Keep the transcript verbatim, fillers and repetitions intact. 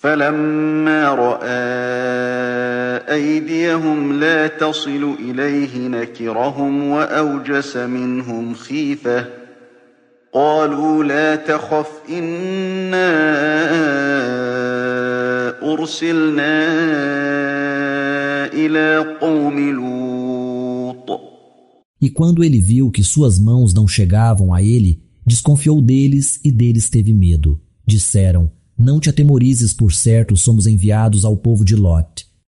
فلما رأى أيديهم لا تصل إليه نكرهم وأوجس منهم خيفة قالوا لا تخف إنا أرسلنا إلى قوم لوط. E quando ele viu que suas mãos não chegavam a ele, desconfiou deles e deles teve medo. Disseram: não te atemorizes, por certo somos enviados ao povo de Lot.